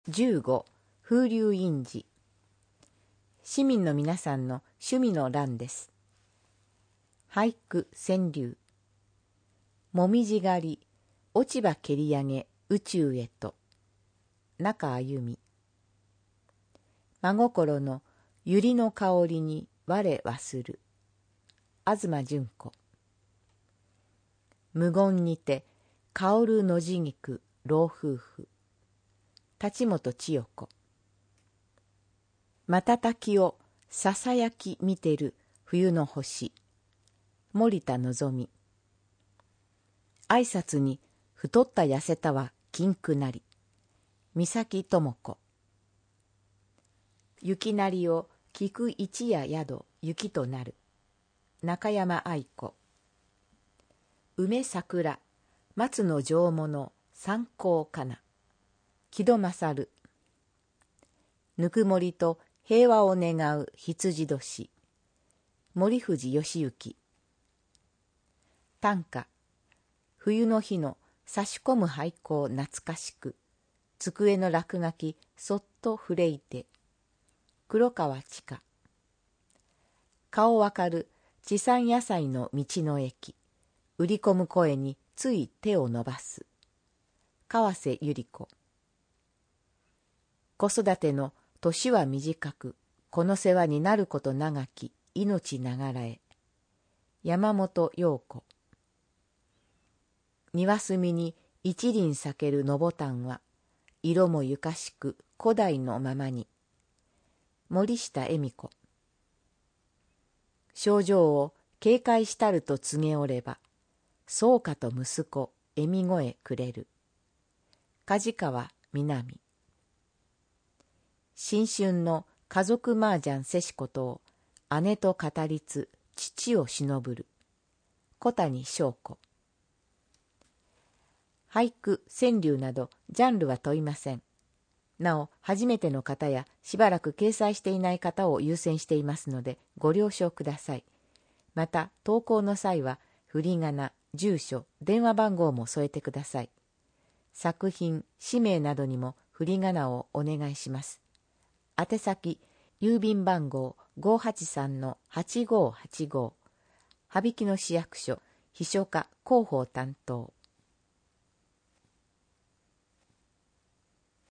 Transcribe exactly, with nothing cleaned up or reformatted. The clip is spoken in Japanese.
じゅうご、風流印字。市民の皆さんの趣味の欄です。俳句川柳。もみじ狩り、落ち葉蹴り上げ宇宙へと。中あゆみ。真心の百合の香りに我忘る。東純子。無言にて香る野地菊老夫婦。立本千代子。瞬きをささやき見てる冬の星。森田のぞみ。挨拶に太った痩せたは禁句なり。三崎智子。雪なりを聞く一夜宿雪となる。中山愛子。梅桜松の上物参考かな。木戸勝。ぬくもりと平和を願う羊年。森藤義行。短歌。冬の日の差し込む廃校懐かしく。机の落書きそっと触れいて。黒川千佳。顔わかる地産野菜の道の駅。売り込む声につい手を伸ばす。川瀬百合子。子育ての年は短く、この世話になること長き命ながらえ。山本陽子。庭隅に一輪咲けるのぼたんは、色もゆかしく古代のままに。森下恵美子。症状を警戒したると告げおれば、そうかと息子笑み声くれる。梶川みなみ。新春の家族麻雀せしことを姉と語りつ父をしのぶる。小谷翔子。俳句川柳などジャンルは問いません。なお初めての方やしばらく掲載していない方を優先していますのでご了承ください。また投稿の際は振り仮名、住所、電話番号も添えてください。作品、氏名などにも振り仮名をお願いします。宛先、郵便番号 ごーはちさんのはちごーはちご、羽曳野市役所秘書課広報担当。